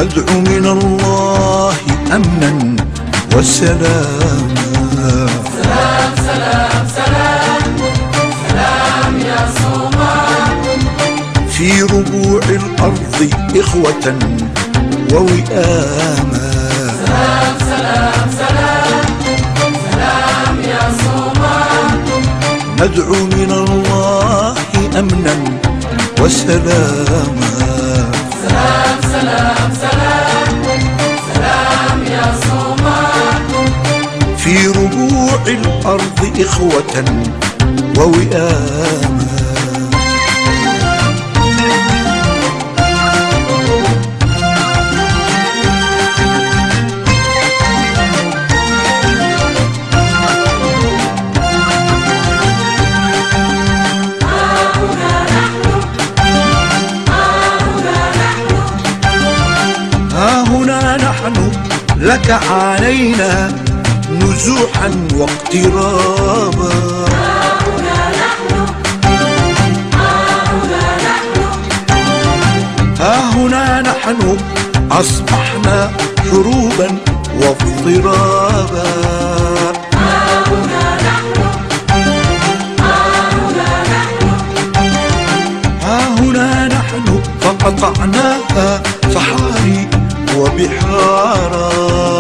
ندعو من الله أمنا وسلاما. سلام سلام سلام سلام يا صومال. في ربوع الأرض إخوة ووئاما. سلام سلام سلام سلام يا صومال. ندعو من الله أمنا وسلاما. سلام سلام سلام سلام يا صومال. في ربوع الأرض إخوة ووئاما. ها هنا نحن لك علينا نزوحا واقترابا. ها هنا نحن أصبحنا حروبا واضطرابا. ها هنا نحن فقطعناها صحاري وبحارا.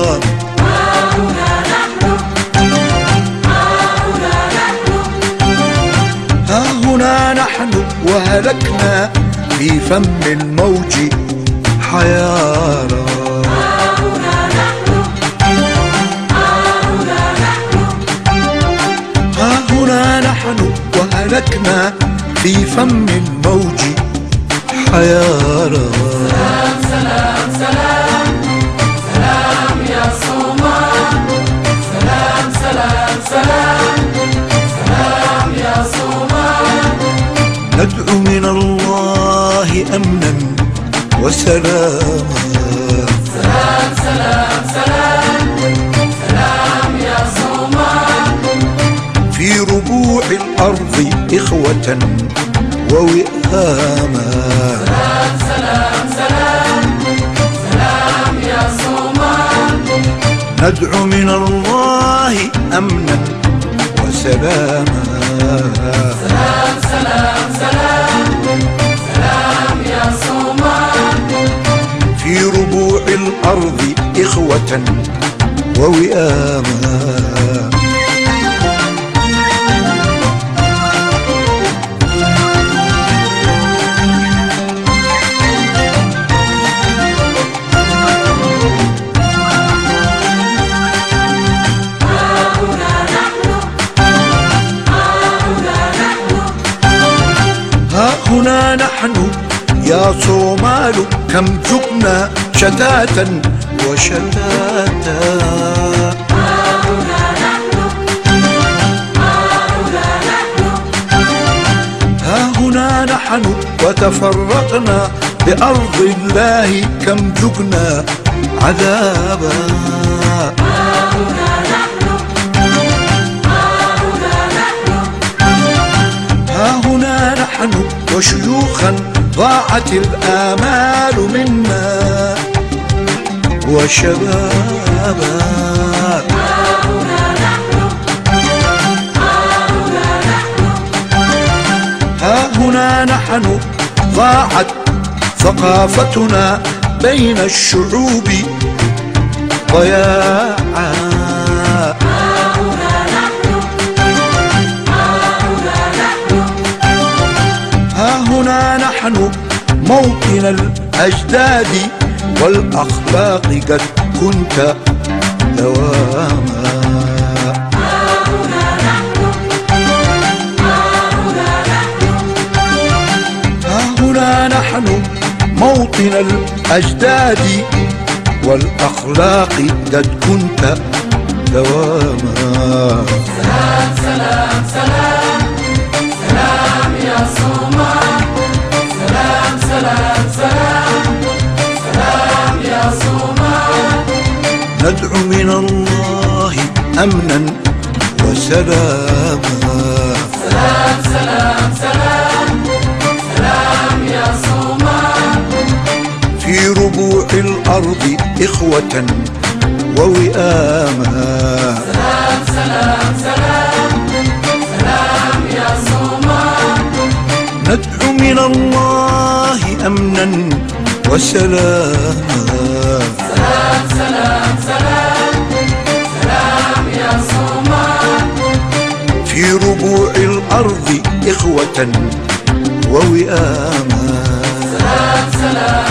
ها هنا نحن وهلكنا في فم الموج حيارا. ها هنا نحن وهلكنا في فم الموج حيارا. سلام سلام سلام سلام يا صومال. سلام سلام سلام سلام يا صومال. ندعو من الله أمنا وسلاما. سلام سلام سلام سلام يا صومال. في ربوع الأرض إخوة ووئاما. سلام سلام سلام سلام يا صومال. ندعو من الله أمنا وسلاما. سلام سلام سلام سلام يا صومال. في ربوع الأرض إخوة ووئاما. ها هنا نحن يا صومال كم ذقنا شتاتا وشتاتا. ها هنا نحن وتفرقنا بأرض الله كم ذقنا عذابا. ها هنا نحن وشيوخا ضاعت الآمال منا وشبابا. ها هنا نحن ضاعت ثقافتنا بين الشعوب ضياعا. ها هنا نحن موطن الأجداد والأخلاق قد كنت دواما. ها هنا نحن موطن الأجداد والأخلاق قد كنت دواما. سلام سلام سلام سلام يا صومال. سلام سلام سلام سلام يا صومال. ندعو من الله أمنا وسلاما. سلام سلام سلام سلام يا صومال. في ربوع ربوع الأرض إخوة ووئاما. سلام سلام سلام سلام يا صومال. ندعو من الله أمنا وسلاما. سلام سلام سلام سلام يا صومال. في ربوع الأرض إخوة ووئاما. سلام سلام